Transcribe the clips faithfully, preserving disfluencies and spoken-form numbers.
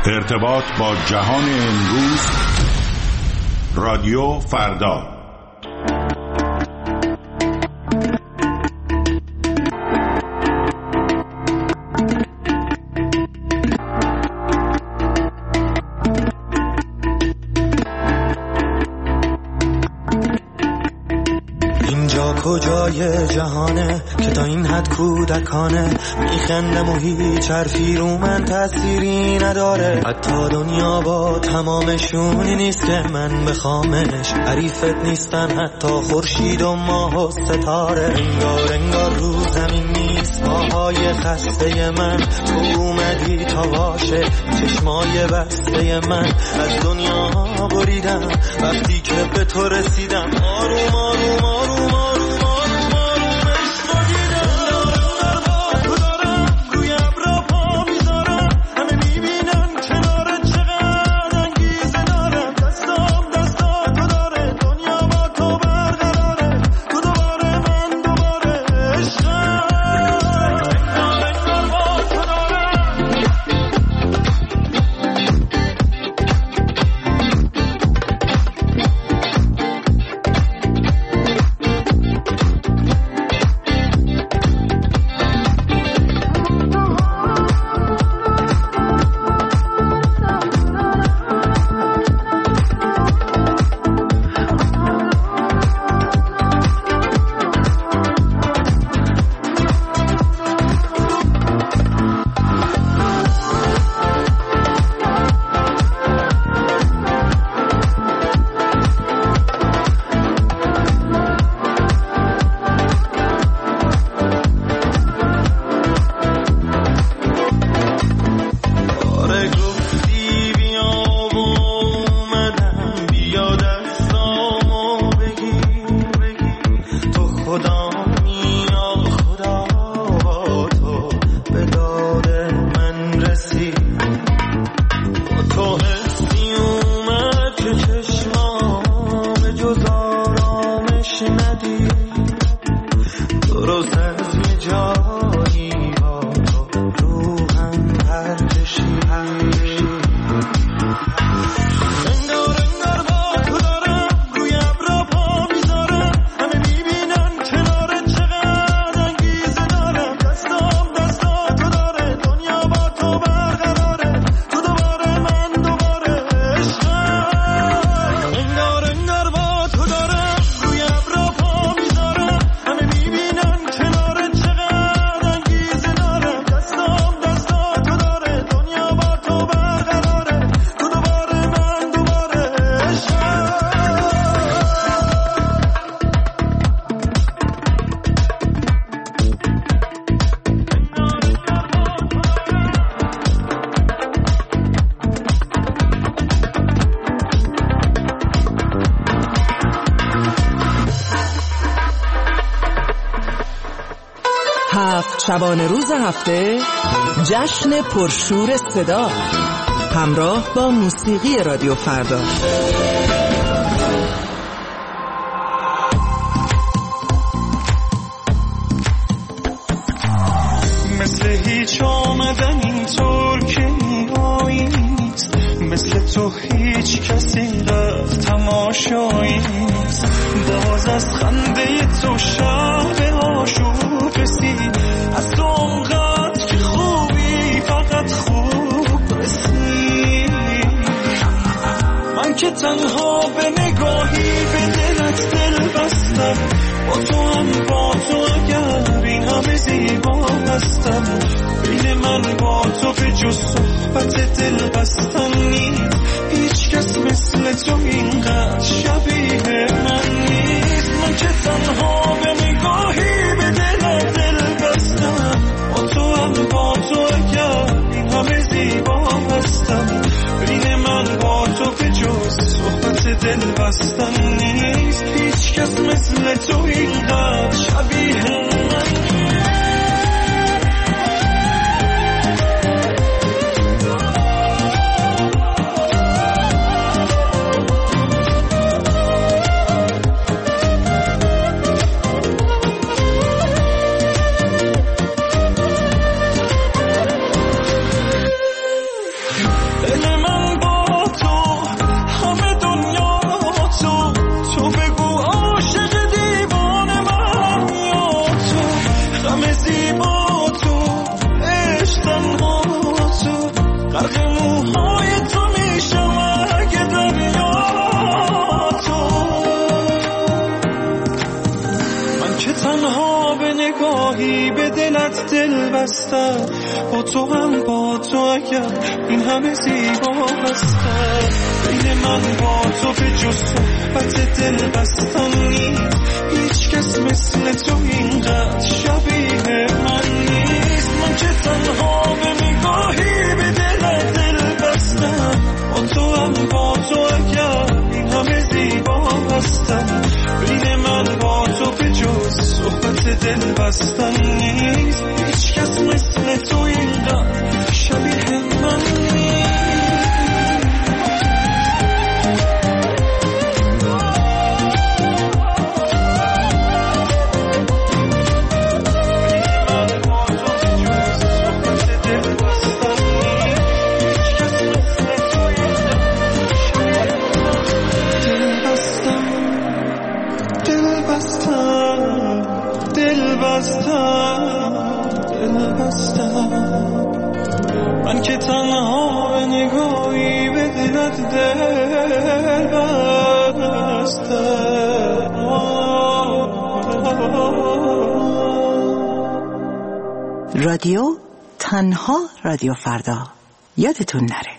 ارتباط با جهان امروز، رادیو فردا. کجای جهانه که تا این حد کودکانه میخندم و هیچ حرفی رو من تأثیری نداره. حتی دنیا با تمامشونی نیست که من بخوامش، حریفت نیستن حتی خورشید و ماه و ستاره. انگار انگار رو زمین نیست پاهای خسته من، تو اومدی تا باشه چشمای بسته من. از دنیا بریدم وقتی که به تو رسیدم، آروم آروم آروم آروم شبانه روز هفته جشن پرشور صدا همراه با موسیقی رادیو فردا. مثل هیچ آمدن اینطور که میایی نیست، مثل تو هیچ کسی رفت تماشایی نیست. باز از خنده تو شب آشوب رسید، از تو اونقدر که خوبی فقط خوب رسید. من که تنها به نگاهی به دلت دل بستم، با تو هم با تو اگر این همه زیبا هستم. بین من با تو به جز صحبت دل بستن نیست، هیچ کس مثل تو اینقدر شبیه من نیست. من که تنها به نگاهی به دلت دل بستم، با تو هم با تو اگر این همه زیبا هستم. بین من با تو به جز صحبت دل بستن نیست، هیچ کس مثل تو اینقدر شبیه من نیست. غرق موهای تو میشم اگه دریا تو. من که تنها به نگاهی به دلت دل بستم، با تو هم با تو اگر این همه زیبا هستم. بین من با تو به جز صحبت دل بستن نیست، هیچ کس مثل تو اینقدر شبیه من نیست. من که تنها به نگاهی به دلت دل بستم، با تو هم با تو اگر این همه زیبا هستم. بین من با تو به جز صحبت دل بستن نیست، هیچ کس مثل تو اینقدر شبیه من نیست. من که تنها به نگاهی به دلت دل بستم. رادیو تنها رادیو فردا، یادتون نره.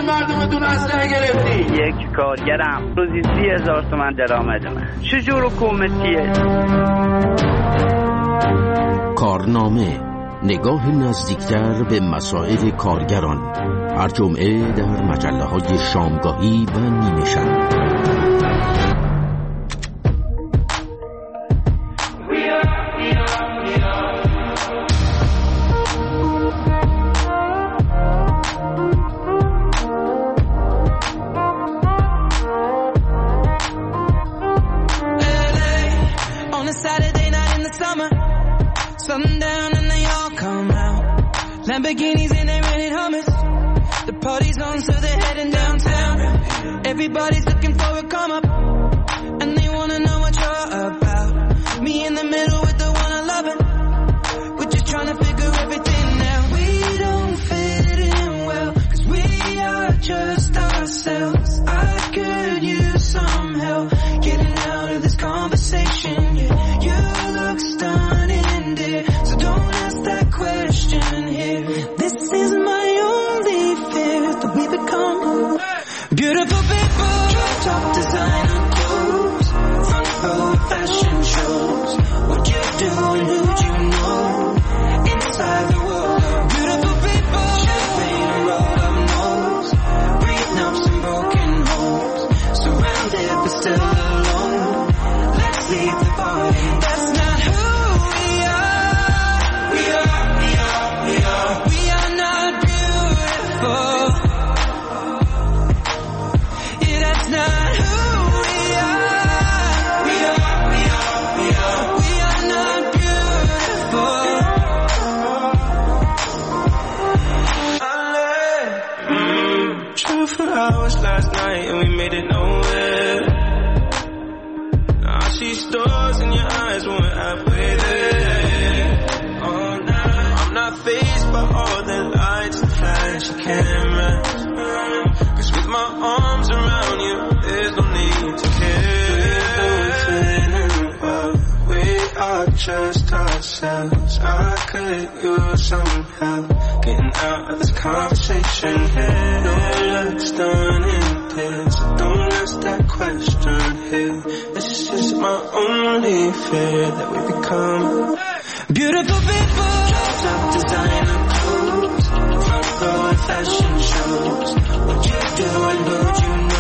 مردمتون اسلحه گرفتی؟ یک کارگرم روزی سی هزار تومن درآمدمه. چجور حکومتیه؟ کارنامه، نگاه نزدیکتر به مسائل کارگران، هر جمعه در مجله های شامگاهی و نیمه شب. Lamborghinis and they rented Hummers. The party's on, so they're heading downtown. Everybody's looking for a come up, and they wanna know what you're about. Me in the middle with the one I love it. We're just trying to figure everything out. We don't fit in well, cause we are just ourselves. I could use some help getting out of this conversation. Yeah, you look stunning, dear, so don't ask that question here. This is my only fear, that we become beautiful people. Top designer clothes, front row fashion shows. What you do and who'd you know? Inside the world of beautiful people. Champagne and rolled up nose, breathing up some broken homes. Surrounded but still alone. Let's leave the party. That's not who we are. We are, we are, we are. We are not beautiful. Yeah, that's not who we are. We are, we are, we are. We are not beautiful. Mm, drove for hours last night and we made it nowhere. Now I see stars in your eyes when we're halfway there. Oh, nah, I'm not fazed by all the lights and flashy cameras. Cause with my arms around you, there's no need to care. We are just ourselves. I could use some help getting out of this conversation here. No looks done in this, so don't ask that question here. This is my only fear, that we become beautiful people. top designer clothes, front row fashion shows. What you do and who'd you know?